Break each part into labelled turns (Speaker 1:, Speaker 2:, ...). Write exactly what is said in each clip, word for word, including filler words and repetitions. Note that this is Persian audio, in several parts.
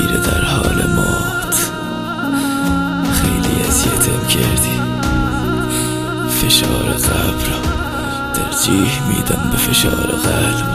Speaker 1: میره در حال موت. خیلی اذیتم کردی، فشار قبر را ترجیح میدم به فشار قلب.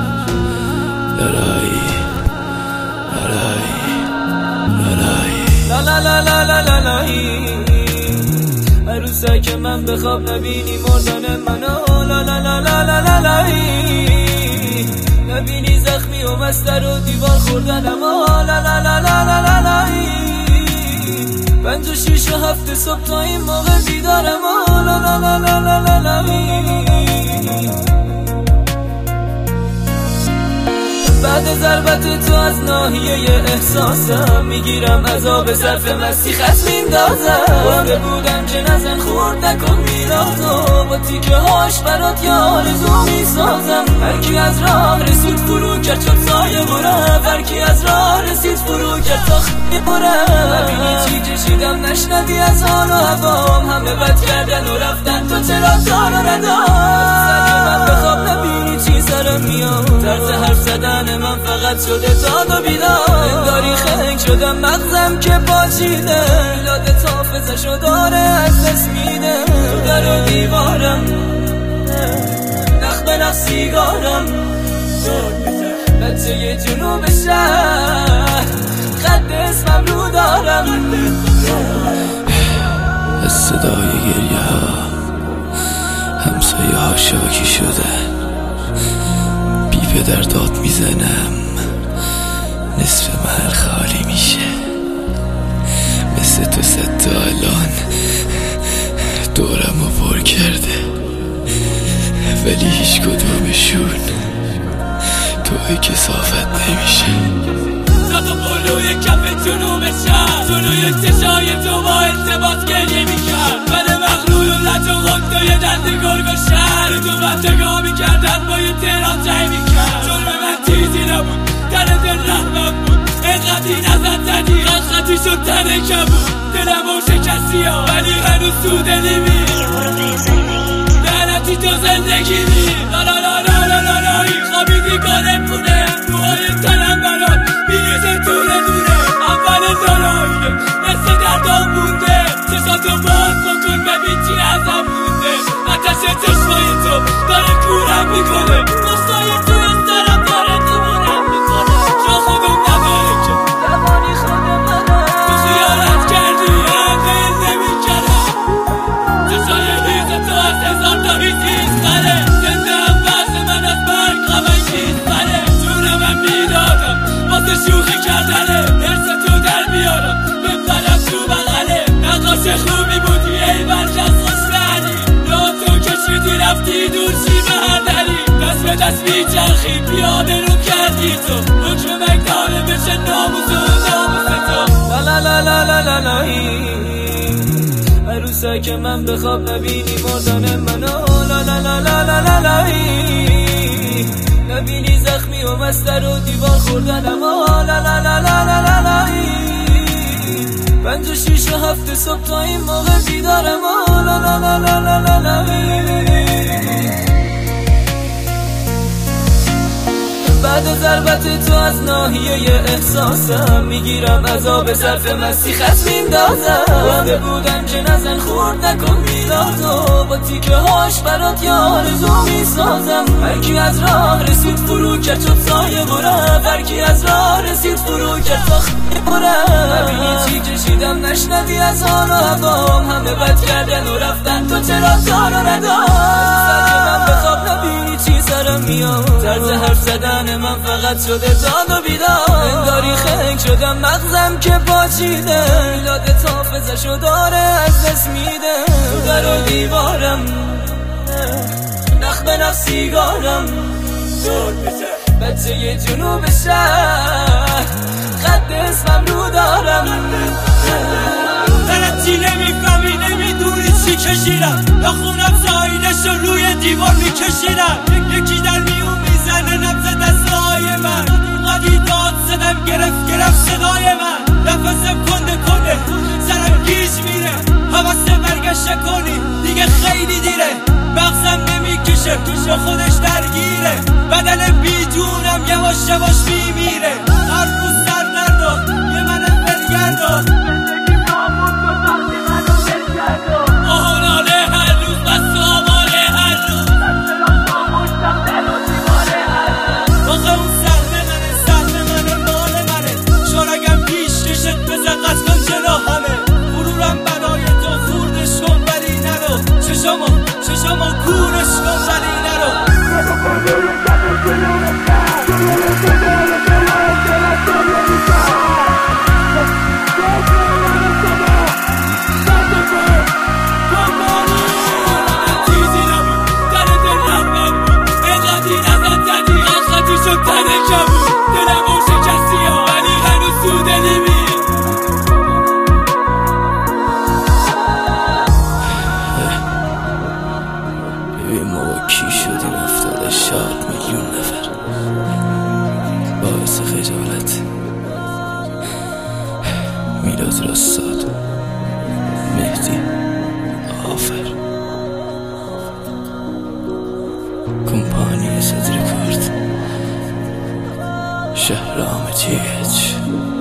Speaker 1: لالای لالای لالای
Speaker 2: لا لا لا لا لا لا لای عروسه که من بخواب نبینی مردن منو. لا لا لا لا لا لا لای نبینی زخمی و مستر و دیوار خوردن اما. لا لا لا لا لا لا لای پنج و شیش و هفت صبح تا این موقع بیدارم. لا لا لا لا لا لا لای بعد ضربت تو از ناحیه احساسم میگیرم عذاب صرف مستی خط میندازم. گفته بودم که نزن خورد نکن میرازو با تیکه هاش برات یا آرزو میسازم. هرکی از راه رسید فرو کرد شد سایه برم. هرکی از راه رسید فرو کرد تا خیلی برم. نبینی چی کشیدم نشنوی از حال و هوام. همه بد کردن و رفتن تو چرا دار و ندام. من بخواب نبینی چی سرم میاد. طرز حرف زدن من فقط شده داد و بیدار. انگاری خنگ شدم مغزم که پاچیده. یادت حافظشو داره از دست میده. تو در و دیوارم نخ به نخ سیگارم. بچه جنوب شهر خط اسمم رو دارم.
Speaker 1: از صدای گریه ها همسایه ها شاکی شدن. بی پدر داد میزنم نصف محل خالی میشه. مثل تو صد تا الان دورم رو پر کرده ولی هیچ کدومشون توی کسافت نمیشه.
Speaker 2: تا تو پلوی کف جنوب شهر جلوی چشای تو با التباس گریه میکرد. من مغلول و لج و غنده یه دست گرگ و شهر تو بچگاه میکردن با یه تهران جای میکرد. جرم من چیزی نبود در دل رحمم بود. اینقدی نزد زدی خطی شد تنه کبود. دلم و شکستی ها ولی هنوز تو دلی می لعنتی تو زندگی می. لا لا لا لا لا لا لا خوابیدی گالم پونه روهای تنم برات میریزه دونه دونه. اول داراییه مثل دردان مونده. چشاتو باز بکن ببین چی ازم مونده. آتش چشمای تو داره کورم میکنه. مستای تو از سرم داره دیمونم میکنه. جا خودم نداره که دوانی خودم منم. تو خیالت کردی هم بیل نمیکردم. چشای ریز تو از هزار تا هیزیز خره. زنده هم بحث من از برگ غمه چیز بره. جونم هم میدادم واسه شوخی کردنه. درس تو در بیارم بپرم تو بغله. نقاش خوبی بودی ای برجست خوشلعنی. یا تو کشیدی رفتی دور چی به هر دلی. دست به دست میچرخی پیاده رو کردی تو. حکم مگدانه بشه ناموز و ناموز تو. لا لا لا لا لا لای عروسه که من بخواب نبینی مردن منو. لا لا لا لا لا لا لای نبینی زخمی و مستر و دیوار خوردن اما. لا لا لا لا لا لا لای پنج و شیش و هفت صبح تا این موقع بیدارم. لا لا لا لا لا لا لای بعد ضربت تو از ناحیه احساسم میگیرم عذاب صرف مستی خط میندازم. گفته بودم که نزن خورد نکن میلازو با تیکه هاش برات یا آرزو میسازم. هرکی از راه رسید فرو کرد شد سایه برم. هرکی از راه رسید فرو کرد تا خیلی برم. نبینی چی کشیدم نشنوی از حال و هوام. همه بد کردن و رفتن تو چرا دار و ندام. من بخواب نبینی چی سرم میاد. طرز حرف زدن من فقط شده داد و بیدار. انگاری خنگ شدم مغزم که پاچیده. یادت حافظشو داره از دست میده. تو در و دیوارم نخ به نخ سیگارم. بچه جنوب شهر خط اسمم رو دارم.
Speaker 3: درت چی نمیفهمی نمیدونی چی کشیدم. تا خونم سایلش رو روی دیوار میکشیدم. یکی در میون میزنه نبز دستای من. قدی داد زدم گرفت گرفت صدای من. نفسم کنده کنده سرم گیج میره. حواست برگشت کنی دیگه خیلی دیره. مغزم نمیکشه با خودش درگیره. بدن بی جونم یواش یواش میمیره. هر روز سر نرداد
Speaker 1: باعث خجالت. میلاد رستاد، مهدی آفر، کمپانی صدر کرد، شهرام جیج.